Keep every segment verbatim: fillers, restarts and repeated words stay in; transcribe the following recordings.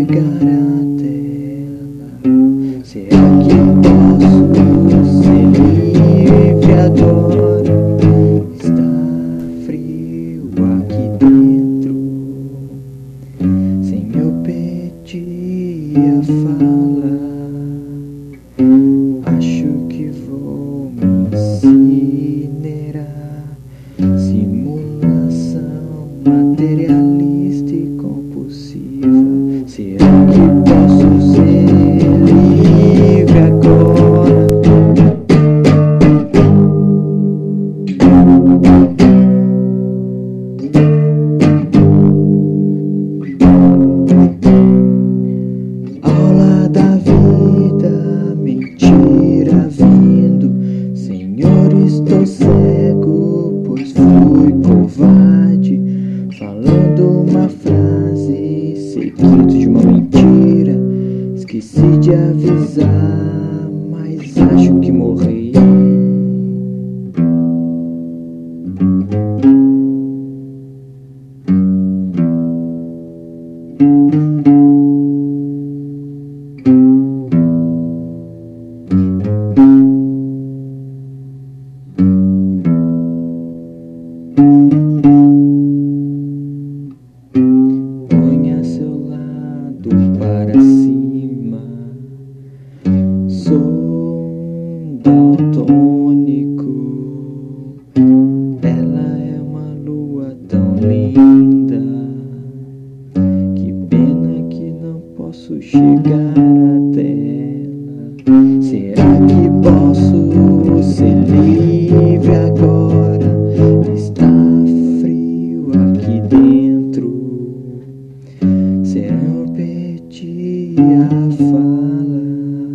chegar à tela. Será que posso ser livre agora? Está frio aqui dentro, sem meu pedir a fala. Acho que vou me incinerar. Simulação materialista e compulsiva. Será que posso ser livre agora? Aula da vida, mentira vindo. Senhor, estou cego, pois fui covarde, falando uma frase seguido de uma mentira. Esqueci de avisar, mas acho que morri. Ponha seu lado para cima. Sou um daltônico. Ela é uma lua tão linda. Que pena que não posso chegar até ela. Será que posso ser livre agora? Está frio aqui dentro, sem eu pedir a fala.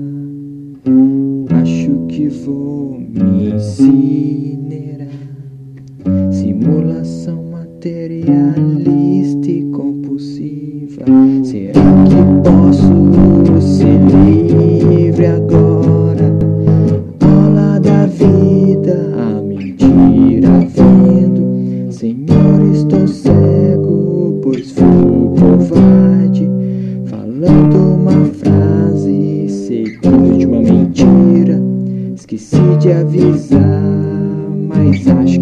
Acho que vou me incinerar. Simulação materialista e compulsiva. Será que posso ser livre agora? Aula da vida, a mentira vendo. Senhor, estou cego, pois fui covarde, falando uma frase seguida de uma mentira. Esqueci de avisar, mas acho